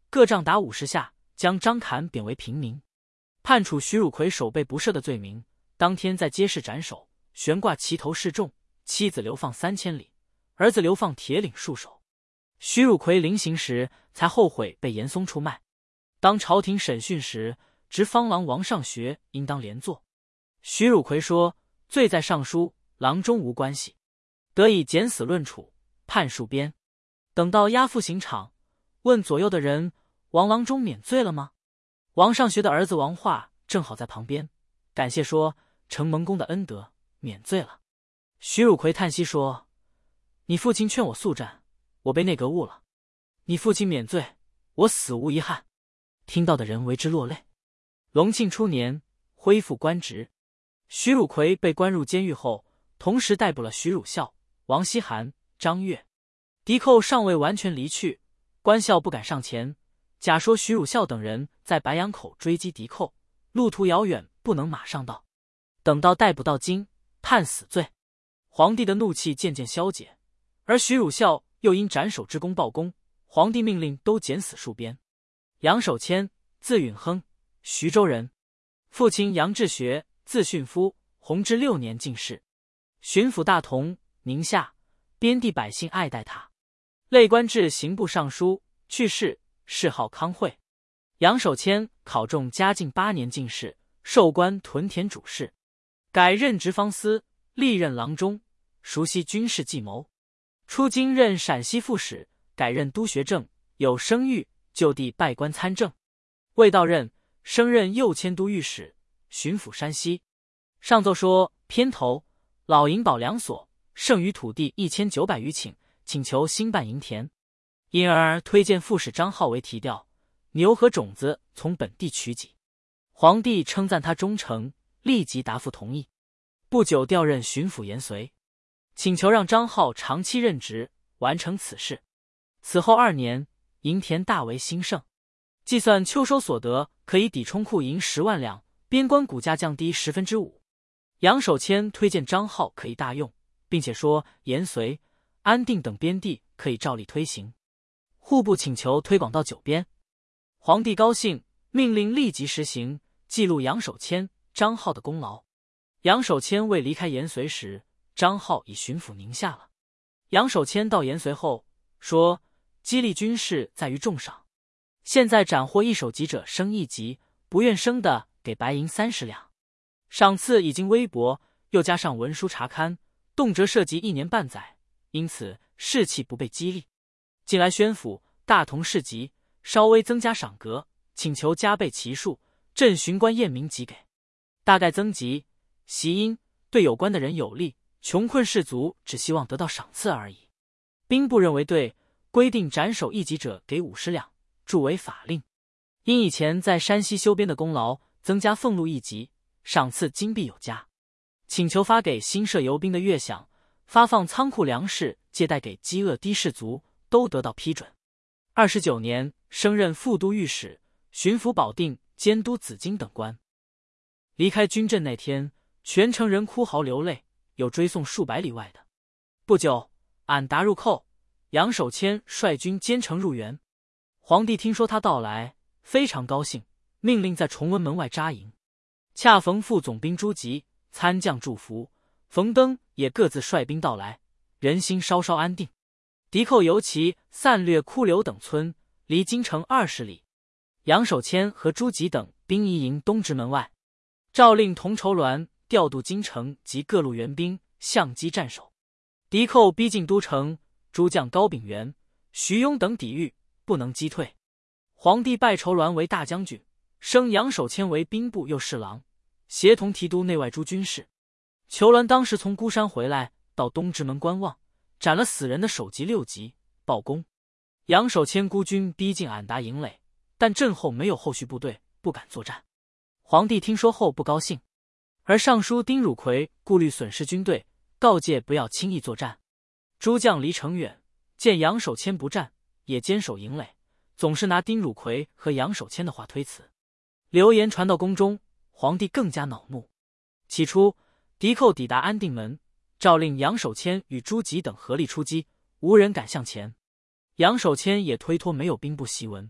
各杖打五十下，将张侃贬为平民，判处徐汝奎手背不赦的罪名。当天在街市斩首，悬挂旗头示众，妻子流放三千里，儿子流放铁岭戍守。徐汝奎临刑时才后悔被严嵩出卖。当朝廷审讯时，执方郎王尚学应当连坐。徐汝奎说：“罪在尚书，郎中无关系，得以减死论处，判数鞭。”等到押赴刑场，问左右的人：“王郎中免罪了吗？”王尚学的儿子王化正好在旁边，感谢说：“承蒙公的恩德，免罪了。”徐汝奎叹息说：“你父亲劝我速战，我被内阁误了。你父亲免罪，我死无遗憾。”听到的人为之落泪。隆庆初年，恢复官职。徐汝奎被关入监狱后，同时逮捕了徐汝孝、王希涵、张悦。狄寇尚未完全离去，官校不敢上前，假说徐汝孝等人在白杨口追击狄寇，路途遥远，不能马上到。等到逮捕到京，判死罪。皇帝的怒气渐渐消解，而徐汝孝又因斩首之功报功，皇帝命令都减死数鞭。杨守谦，字允亨，徐州人，父亲杨志学，字训夫，弘治六年进士，巡抚大同、宁夏，边地百姓爱戴他，累官至刑部尚书，去世，谥号康惠。杨守谦考中嘉靖八年进士，授官屯田主事，改任直方司，历任郎中，熟悉军事计谋。出京任陕西副使，改任督学政，有声誉，就地拜官参政。未到任，升任右迁都御史，巡抚山西。上奏说偏头老营保良所剩余土地一千九百余顷，请求兴办营田，因而推荐副使张浩为提调，牛和种子从本地取给。皇帝称赞他忠诚，立即答复同意。不久调任巡抚延绥，请求让张浩长期任职，完成此事。此后二年，营田大为兴盛，计算秋收所得可以抵充库银十万两，边关谷价降低十分之五。杨守谦推荐张浩可以大用，并且说延绥、安定等边地可以照例推行，户部请求推广到九边。皇帝高兴，命令立即实行，记录杨守谦、张浩的功劳。杨守谦未离开延绥时，张浩已巡抚宁夏了。杨守谦到延绥后说：“激励军事在于重赏，现在斩获一首级者升一级，不愿升的给白银三十两。赏赐已经微薄，又加上文书查勘，动辄涉及一年半载，因此士气不被激励。近来宣府大同市集，稍微增加赏格，请求加倍其数，朕巡官验明即给。大概增级，习因对有关的人有利，穷困士族只希望得到赏赐而已。兵部认为对，规定斩首一级者给五十两，著为法令。因以前在山西修边的功劳，增加俸禄一级，赏赐金币有加，请求发给新设游兵的乐饷，发放仓库粮食，借贷给饥饿低士族，都得到批准。二十九年，升任副都御史、巡抚保定、监督紫荆等官。离开军阵那天，全城人哭嚎流泪，有追送数百里外的。不久，俺答入寇，杨守谦率军兼程入援。皇帝听说他到来，非常高兴，命令在崇文门外扎营。恰逢副总兵朱吉、参将祝福、冯登也各自率兵到来，人心稍稍安定。敌寇尤其散掠枯柳等村，离京城二十里。杨守谦和朱吉等兵移营东直门外，诏令同筹鸾调度京城及各路援兵，相机战守。敌寇逼近都城，诸将高秉元、徐庸等抵御，不能击退。皇帝拜筹鸾为大将军，升杨守谦为兵部右侍郎，协同提督内外诸军事。裘鸾当时从孤山回来，到东直门观望，斩了死人的首级六级，报功。杨守谦孤军逼近俺达营垒，但阵后没有后续部队，不敢作战。皇帝听说后不高兴，而尚书丁汝奎顾虑损失军队，告诫不要轻易作战。诸将离城远，见杨守谦不战，也坚守营垒，总是拿丁汝奎和杨守谦的话推辞。流言传到宫中，皇帝更加恼怒。起初，敌寇抵达安定门，诏令杨守谦与朱吉等合力出击，无人敢向前。杨守谦也推脱没有兵部檄文，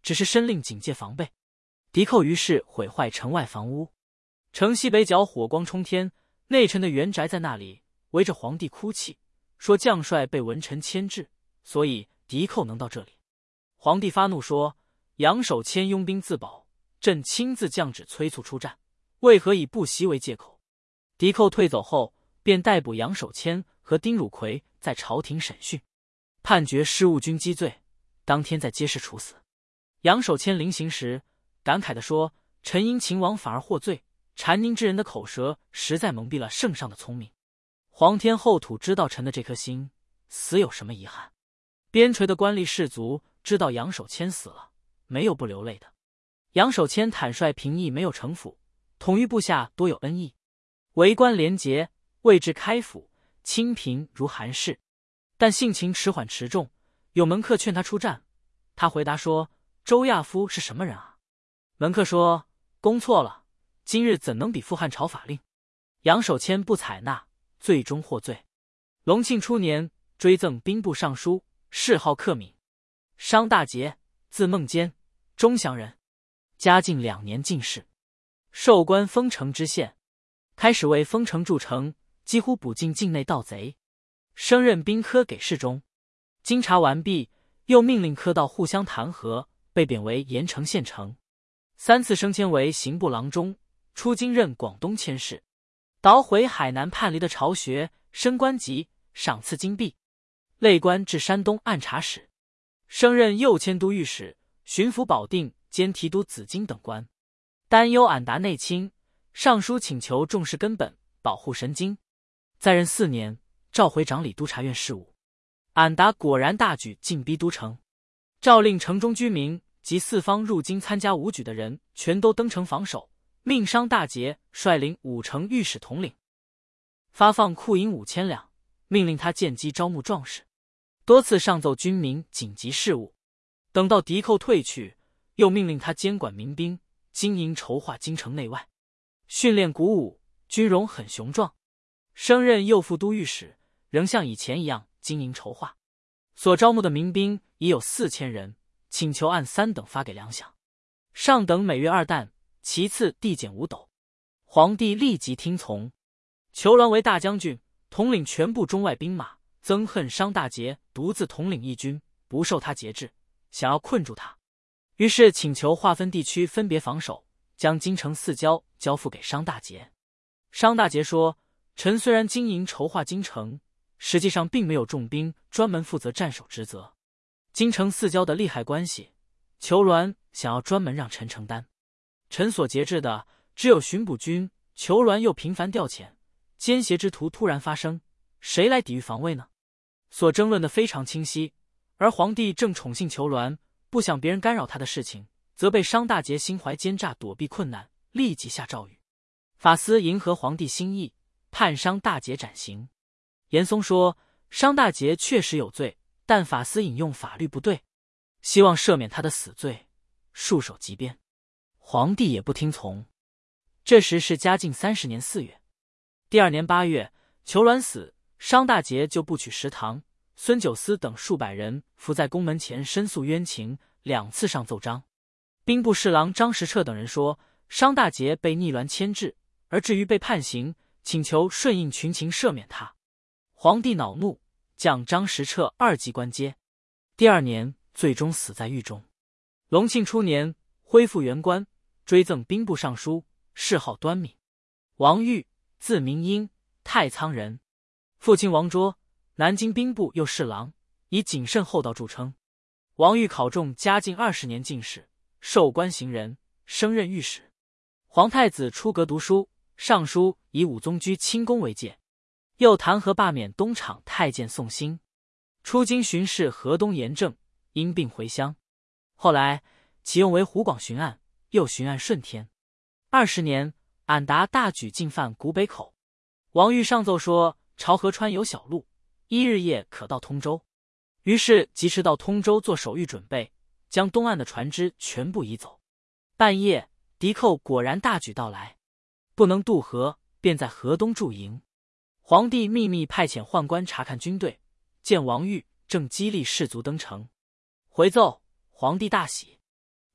只是申令警戒防备。敌寇于是毁坏城外房屋，城西北角火光冲天，内臣的元宅在那里围着皇帝哭泣，说将帅被文臣牵制，所以敌寇能到这里。皇帝发怒说：杨守谦拥兵自保，朕亲自降旨催促出战，为何以不袭为借口？敌寇退走后，便逮捕杨守谦和丁汝奎，在朝廷审讯，判决失误军击罪，当天在街市处死。杨守谦临刑时感慨地说：臣因秦王反而获罪，谗佞之人的口舌实在蒙蔽了圣上的聪明。皇天后土知道臣的这颗心，死有什么遗憾？边陲的官吏士族知道杨守谦死了，没有不流泪的。杨守谦坦率平易，没有城府，统御部下多有恩义，为官廉洁，位置开府，清贫如韩氏，但性情迟缓持重。有门客劝他出战，他回答说：周亚夫是什么人啊？门客说：公错了，今日怎能比赴汉朝法令？杨守谦不采纳，最终获罪。隆庆初年，追赠兵部尚书，谥号克敏。商大节，字孟坚，钟祥人，嘉靖两年进士，授官丰城知县。开始为丰城筑城，几乎捕尽境内盗贼，升任兵科给事中。经查完毕，又命令科道互相弹劾，被贬为盐城县丞。三次升迁为刑部郎中，出京任广东佥事。捣毁海南叛离的巢穴，升官级，赏赐金币，累官至山东按察使，升任右迁都御史、巡抚保定兼提督紫荆等官。担忧俺达内侵，上书请求重视根本，保护神经。在任四年，召回掌理督察院事务。俺达果然大举进逼都城，诏令城中居民及四方入京参加武举的人，全都登城防守。命商大节率领五城御史统领，发放库银五千两，命令他见机招募壮士，多次上奏军民紧急事务。等到敌寇退去，又命令他监管民兵，经营筹划京城内外，训练鼓舞，军容很雄壮。升任右副都御史，仍像以前一样经营筹划。所招募的民兵已有四千人，请求按三等发给粮饷，上等每月二担，其次递减五斗。皇帝立即听从。裘鸾为大将军，统领全部中外兵马，憎恨商大节独自统领一军，不受他节制，想要困住他，于是请求划分地区，分别防守，将京城四郊交付给商大节。商大节说：臣虽然经营筹划京城，实际上并没有重兵专门负责战守职责。京城四郊的利害关系，裘鸾想要专门让臣承担。臣所节制的只有巡捕军，裘鸾又频繁调遣，奸邪之徒突然发生，谁来抵御防卫呢？所争论的非常清晰，而皇帝正宠幸裘鸾，不想别人干扰他的事情，则被商大节心怀奸诈，躲避困难，立即下诏谕。法司迎合皇帝心意，判商大节斩刑。严嵩说：商大节确实有罪，但法司引用法律不对，希望赦免他的死罪，束手即鞭。皇帝也不听从。这时是嘉靖三十年四月，第二年八月，裘鸾死，商大节就部曲石堂、孙九思等数百人伏在宫门前申诉冤情，两次上奏章。兵部侍郎张时彻等人说，商大节被逆鸾牵制，而至于被判刑，请求顺应群情赦免他。皇帝恼怒，降张时彻二级官阶。第二年，最终死在狱中。隆庆初年，恢复原官，追赠兵部尚书，谥号端敏。王玉，字明英，太仓人，父亲王卓，南京兵部右侍郎，以谨慎厚道著称。王玉考中嘉靖二十年进士，授官行人，升任御史。皇太子出阁读书，上书以武宗居清宫为戒，又弹劾罢免东厂太监宋兴。出京巡视河东盐政，因病回乡。后来启用为湖广巡按，又巡按顺天。二十年，俺达大举进犯古北口。王玉上奏说，潮河川有小路，一日夜可到通州。于是及时到通州做守御准备，将东岸的船只全部移走。半夜，敌寇果然大举到来，不能渡河，便在河东驻营。皇帝秘密派遣宦官查看军队，见王玉正激励士卒登城，回奏皇帝大喜。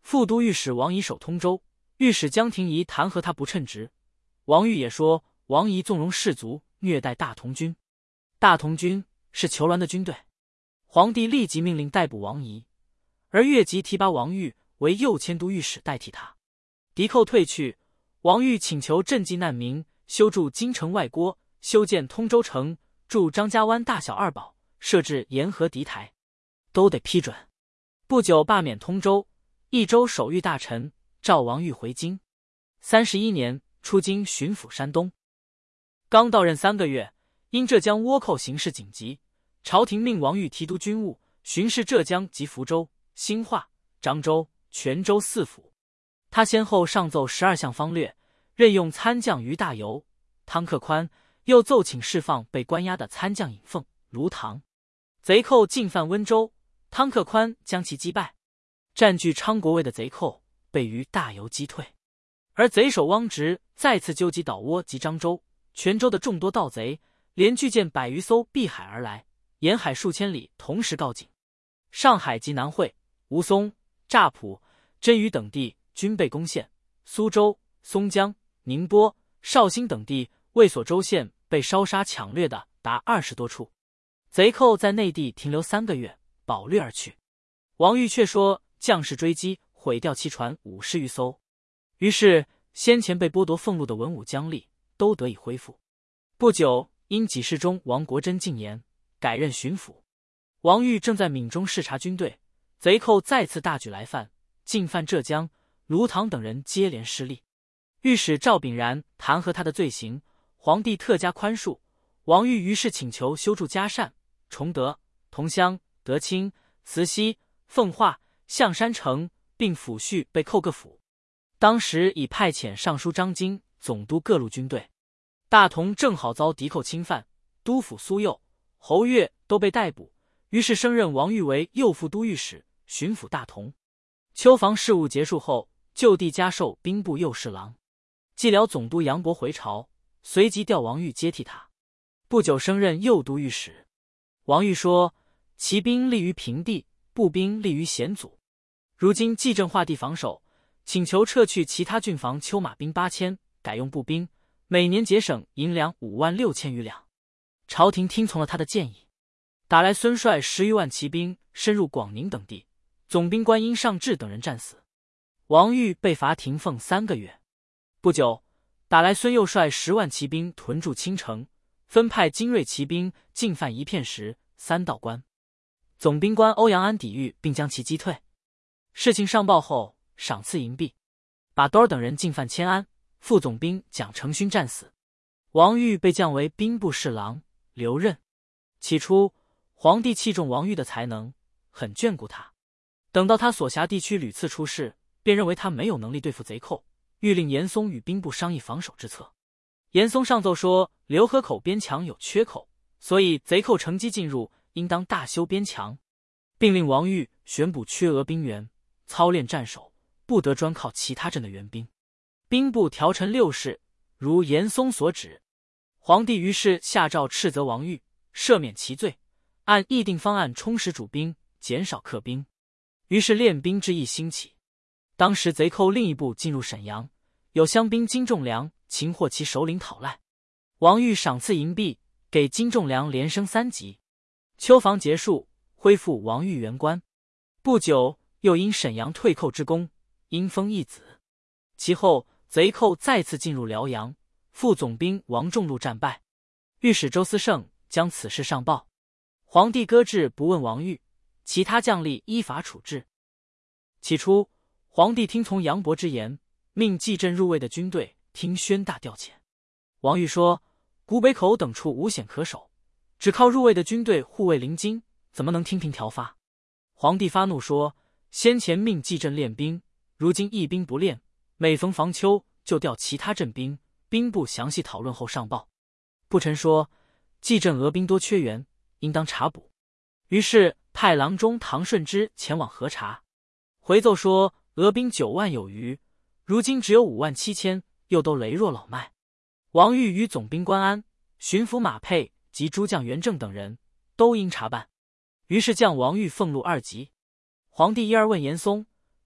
副都御史王仪守通州，御史江廷仪弹劾他不称职。王玉也说王仪纵容士卒，虐待大同军。大同军是裘鸾的军队。皇帝立即命令逮捕王仪，而越级提拔王玉为右迁都御史代替他。敌寇退去，王玉请求赈济难民，修筑京城外郭，修建通州城，筑张家湾大小二堡，设置沿河敌台，都得批准。不久罢免通州、益州守御大臣，召王玉回京。三十一年，出京巡抚山东。刚到任三个月，因浙江倭寇形势紧急，朝廷命王玉提督军务，巡视浙江及福州、兴化、漳州、泉州四府。他先后上奏十二项方略，任用参将于大猷、汤克宽，又奏请释放被关押的参将尹凤、卢唐。贼寇进犯温州，汤克宽将其击败。占据昌国卫的贼寇被于大猷击退，而贼首汪直再次纠集倒倭及漳州、泉州的众多盗贼，连巨舰百余艘避海而来，沿海数千里同时告警。上海及南汇、吴淞、乍浦、真屿等地均被攻陷，苏州、松江、宁波、绍兴等地卫所州县被烧杀抢掠的达二十多处。贼寇在内地停留三个月，饱掠而去。王玉却说将士追击，毁掉其船五十余艘。于是先前被剥夺俸禄的文武将吏都得以恢复。不久，因给事中王国珍进言，改任巡抚。王玉正在闽中视察军队，贼寇再次大举来犯，进犯浙江，卢唐等人接连失利。御史赵炳然弹劾他的罪行，皇帝特加宽恕。王玉于是请求修筑嘉善、崇德、同乡、德清、慈溪、奉化、象山城，并抚恤被寇各府。当时已派遣尚书张经总督各路军队。大同正好遭敌寇侵犯，督府苏佑、侯岳都被逮捕，于是升任王玉为右副都御史，巡抚大同。秋防事务结束后，就地加授兵部右侍郎。蓟辽总督杨伯回朝，随即调王玉接替他。不久升任右都御史。王玉说，骑兵立于平地，步兵立于险阻。如今蓟镇划地防守，请求撤去其他郡防丘马兵八千，改用步兵，每年节省银两五万六千余两。朝廷听从了他的建议，打来孙率十余万骑兵深入广宁等地，总兵官殷尚志等人战死。王玉被罚停俸三个月。不久，打来孙又率十万骑兵屯驻青城，分派精锐骑兵进犯一片石、三道关。总兵官欧阳安抵御，并将其击退。事情上报后，赏赐银币，把多尔等人进犯迁安，副总兵蒋承勋战死。王玉被降为兵部侍郎，留任。起初，皇帝器重王玉的才能，很眷顾他。等到他所辖地区屡次出事，便认为他没有能力对付贼寇，欲令严嵩与兵部商议防守之策。严嵩上奏说，浏河口边墙有缺口，所以贼寇乘机进入，应当大修边墙，并令王玉选补缺额兵员，操练战守，不得专靠其他镇的援兵。兵部调陈六事，如严嵩所指。皇帝于是下诏斥责王玉，赦免其罪，按议定方案充实主兵，减少客兵。于是练兵之意兴起。当时贼寇另一部进入沈阳，有乡兵金仲良擒获其首领讨赖。王玉赏赐银币，给金仲良连升三级。秋防结束，恢复王玉原官。不久，又因沈阳退寇之功，因封一子。其后贼寇再次进入辽阳，副总兵王仲禄战败。御史周思胜将此事上报，皇帝搁置不问王玉，其他将吏依法处置。起初，皇帝听从杨伯之言，命蓟镇入卫的军队听宣大调遣。王玉说，古北口等处无险可守，只靠入卫的军队护卫临京，怎么能听凭条发？皇帝发怒说，先前命蓟镇练兵，如今一兵不练，每逢防秋就调其他镇兵，兵部详细讨论后上报。不臣说，蓟镇俄兵多缺员，应当查补。于是派郎中唐顺之前往核查，回奏说，俄兵九万有余，如今只有五万七千，又都羸弱老迈。王玉与总兵关安、巡抚马沛及诸将袁正等人都应查办。于是降王玉俸禄二级。皇帝一二问严嵩，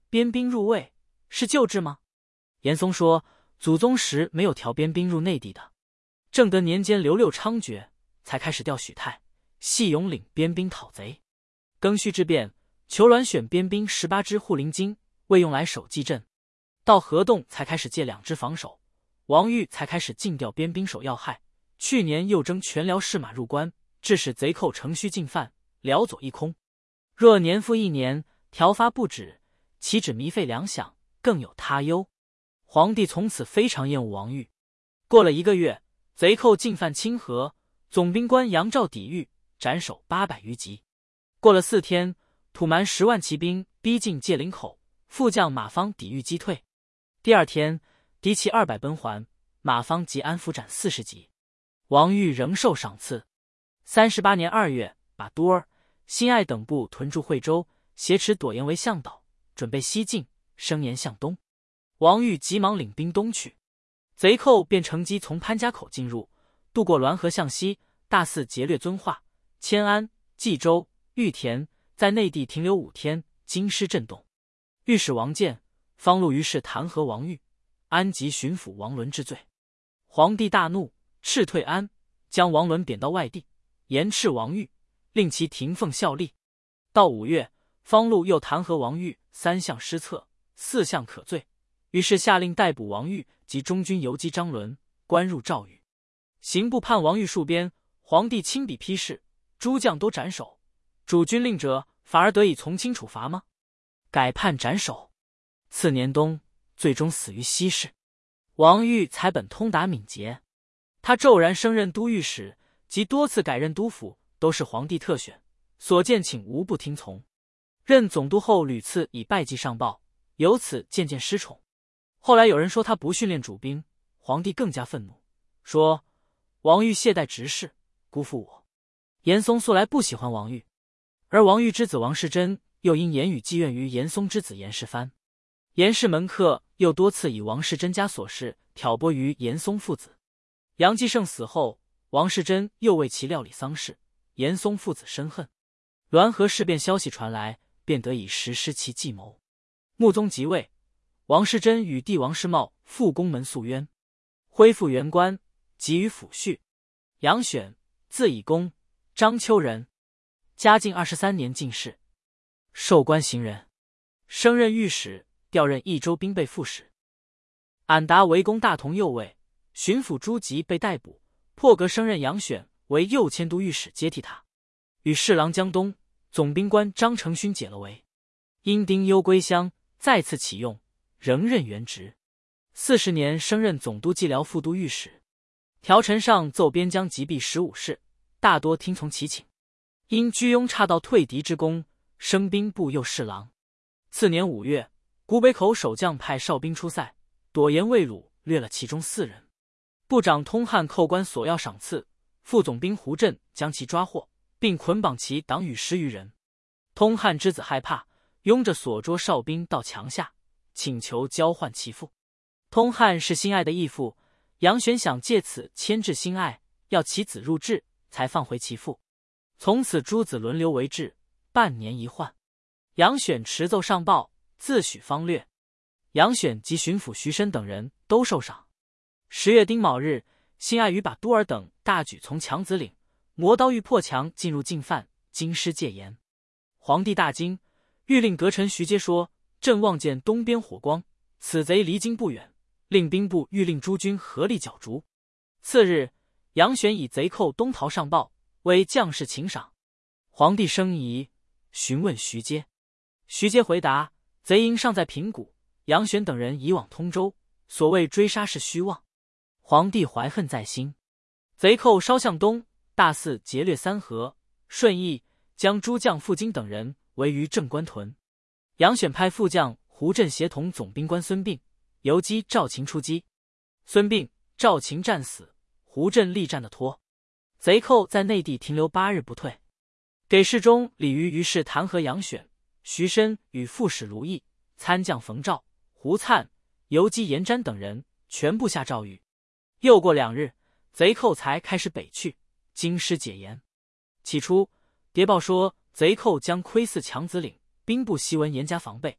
边兵入魏，是旧制吗？严嵩说，祖宗时没有调边兵入内地的。正德年间刘六猖獗，才开始调许泰、细勇领边兵讨贼。庚戌之变，裘鸾选边兵十八支护临津，为用来守蓟镇。到河洞才开始借两支防守，王玉才开始尽调边兵守要害。去年又征全辽士马入关，致使贼寇乘虚进犯，辽左一空。若年复一年，调发不止，岂止糜费粮饷，更有他忧。皇帝从此非常厌恶王玉。过了一个月，贼寇进犯清河，总兵官杨照抵御，斩首八百余级。过了四天，土蛮十万骑兵逼近界岭口，副将马方抵御击退。第二天，敌骑二百奔还，马方即安抚斩四十级。王玉仍受赏赐。三十八年二月，把都儿、辛爱等部屯驻惠州，挟持朵颜为向导，准备西进，声言向东。王玉急忙领兵东去，贼寇便乘机从潘家口进入，渡过滦河向西，大肆劫掠遵化、迁安、冀州、玉田，在内地停留五天，京师震动。御史王建、方禄于是弹劾王玉，安及巡抚王伦之罪。皇帝大怒，斥退安，将王伦贬到外地，严斥王玉，令其停奉效力。到五月，方禄又弹劾王玉三项失策，四项可罪，于是下令逮捕王玉及中军游击张伦，关入诏狱。刑部判王玉戍边，皇帝亲笔批示，诸将都斩首。主军令者，反而得以从轻处罚吗？改判斩首。次年冬，最终死于西市。王玉才本通达敏捷，他骤然升任都御史，及多次改任督府，都是皇帝特选，所见请无不听从。任总督后屡次以败绩上报，由此渐渐失宠。后来有人说他不训练主兵，皇帝更加愤怒，说王玉懈怠执事，辜负我。严嵩素来不喜欢王玉，而王玉之子王世贞又因言语寄怨于严嵩之子严世蕃。严氏门客又多次以王世贞家琐事挑拨于严嵩父子。杨继盛死后，王世贞又为其料理丧事，严嵩父子深恨。滦河事变消息传来，便得以实施其计谋。穆宗即位，王世贞与弟王世茂复宫门诉冤，恢复原官，给予抚恤。杨选，字以公，章丘人，嘉靖二十三年进士，授官行人，升任御史，调任益州兵备副使。俺达为攻大同右卫，巡抚朱吉被逮捕，破格升任杨选为右迁都御史，接替他。与侍郎江东、总兵官张承勋解了围。因丁忧归乡，再次启用，仍任原职。四十年升任总督蓟辽副都御史。条陈上奏边疆击毙十五事，大多听从其请。因居庸差到退敌之功，升兵部右侍郎。次年五月，古北口守将派哨兵出塞，朵颜、魏鲁掠了其中四人。部长通汉扣关索要赏赐，副总兵胡震将其抓获，并捆绑其党羽十余人。通汉之子害怕，拥着所捉哨兵到墙下，请求交换其父。通汉是辛爱的义父，杨玄想借此牵制辛爱，要其子入质，才放回其父。从此诸子轮流为质，半年一换。杨选持奏上报，自诩方略。杨选及巡抚徐申等人都受赏。十月丁卯日，辛爱与把都儿等大举从强子岭磨刀欲破墙进入进犯，京师戒严。皇帝大惊，欲令阁臣徐阶说：“朕望见东边火光，此贼离京不远，令兵部欲令诸军合力剿逐。”次日，杨选以贼寇东逃上报，为将士请赏。皇帝生疑，询问徐阶。徐阶回答：“贼营尚在平谷，杨选等人已往通州，所谓追杀是虚妄。”皇帝怀恨在心。贼寇稍向东，大肆劫掠三河、顺义，将诸将傅京等人围于正关屯。杨选派副将胡震协同总兵官孙膑、游击赵秦出击。孙膑、赵秦战死，胡震力战的脱。贼寇在内地停留八日不退。给事中李渔于是弹劾杨选、徐申与副使卢毅、参将冯照、胡粲、游击严瞻等人全部下诏狱。又过两日，贼寇才开始北去，京师解严。起初谍报说贼寇将窥伺强子岭，兵部悉闻严加防备，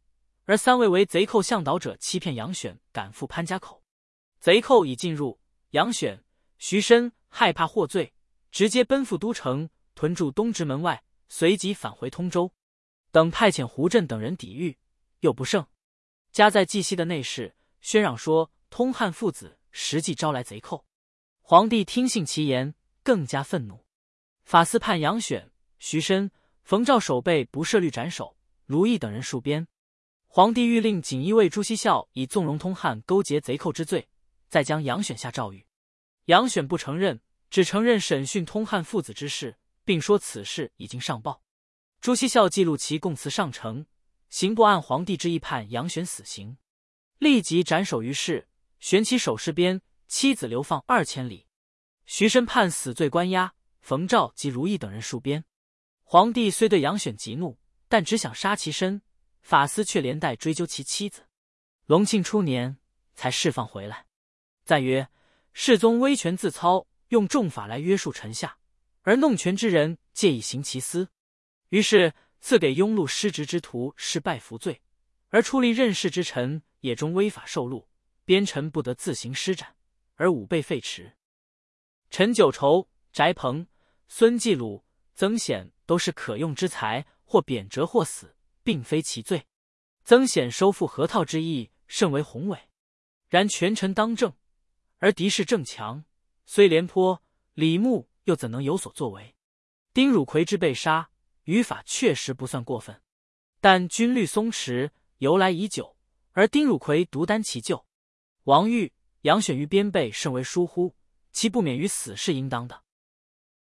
而三位为贼寇向导者欺骗杨选赶赴潘家口。贼寇已进入，杨选、徐申害怕获罪，直接奔赴都城，屯驻东直门外，随即返回通州。等派遣胡震等人抵御，又不胜。家在绩溪的内侍宣嚷说，通汉父子实际招来贼寇。皇帝听信其言，更加愤怒。法司判杨选、徐申、冯照守备不设律斩首，卢毅等人戍边。皇帝谕令锦衣卫朱熹孝以纵容通汉勾结贼寇之罪，再将杨选下诏狱。杨选不承认，只承认审讯通汉父子之事，并说此事已经上报。朱熹孝记录其供词上呈，刑部按皇帝之意判杨选死刑，立即斩首于市，悬其首饰边，妻子流放二千里。徐申判死罪关押，冯照及如意等人戍边。皇帝虽对杨选极怒，但只想杀其身，法司却连带追究其妻子。隆庆初年才释放回来。赞曰：世宗威权自操，用重法来约束臣下，而弄权之人借以行其私。于是赐给庸碌失职之徒是拜服罪，而出力任事之臣也终违法受禄，边臣不得自行施展，而武备废弛。陈九畴、翟鹏、孙继鲁、曾显都是可用之才，或贬谪或死，并非其罪。曾显收复河套之意甚为宏伟，然权臣当政，而敌势正强，虽廉颇、李牧又怎能有所作为？丁汝奎之被杀，于法确实不算过分，但军律松弛，由来已久，而丁汝奎独担其咎。王玉、杨选于边备甚为疏忽，其不免于死是应当的。